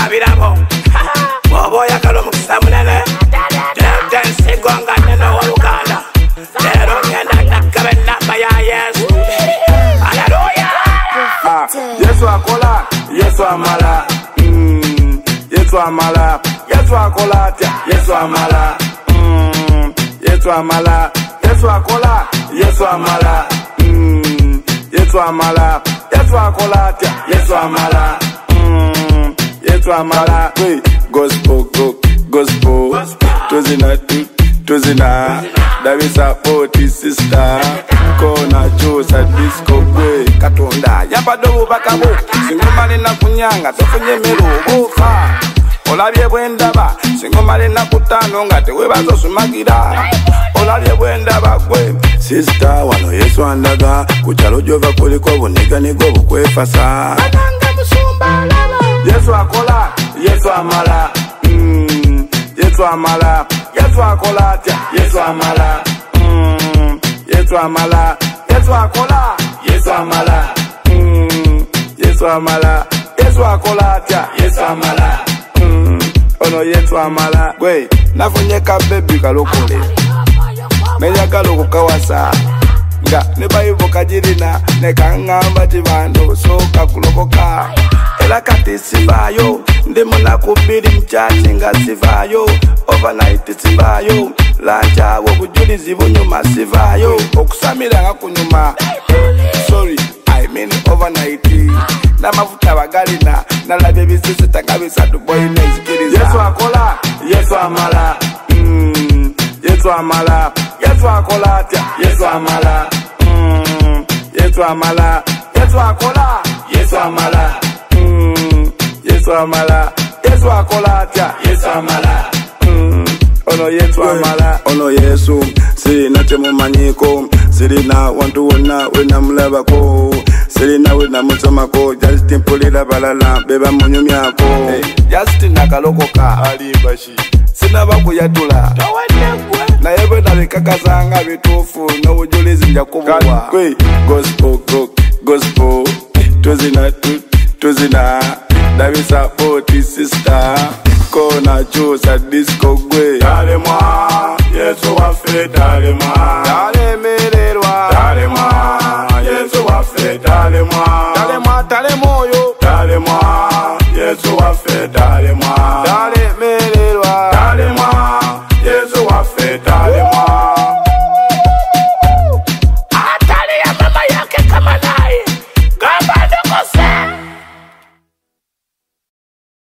babirabo boboya kalo mukisamunene dense gonga neno waluganda lero ngenda takabe namba ya Yesu. Hallelujah. Yesu akola, Yesu amala. Yesu amala, Yesu akola atya, Yesu amala. Yesu amala, Yesu akola, Yesu amala. Yesu amala, Yesu akola atya, Yesu amala. Yesu amala. Gospel, gospel, tuzina, Davi support sister. Kona chosa disco kwe katonda yapadobo bakabo singomale na kunyanga tofunye mero ofa olabye bwendaba singomale na kutano ngate webazo sumagira olabye bwendaba kwe sister wano Yesu andaga kuchalo jova kuliko buniga nigo bukwefasa ananga musumba lala Yesu akola Yesu amala Yesu amala Yesu akola atya Yesu amala Yesu amala, Yesu akola, Yesu amala. Yesu amala, Yesu akola atya, Yesu amala. Ono Yesu amala. Gwe, nafunyeka baby kalokole. Meya kaloko kawasa. Nga, neba yubo kajirina, neka ngamba jivando, soka kulokoka. Ela kati sivayo, ndemo na kubiri mchachi nga sivayo. Overnight sivayo. Lancha wobujuli zibunyuma sivayo okusamira nga kunyuma sorry I mean overnight na mafuta bagalina nalabye bisese takabisatu boy nezikiriza Yesu akola Yesu amala Yesu amala Yesu akola atya Yesu amala Yesu amala Yesu akola Yesu amala Yesu amala Yesu akola atya Yesu amala Ono Yesu amala, ono Yesu sirina temumanyiko sirina wantu wonna wena mulabako sirina wena musomako just mpulira balala beba munyumyako just nakalokoka alibashi sina bakuyatula naye bwe nabikakasanga bituufu n'obujulizi nja kubuwa gospel tuzina Davi support sister Kona chosa disco gwe Dalemwa, Yesu wafe dalemwa Dalemererwa Dalemwa, Yesu wafe dalemwa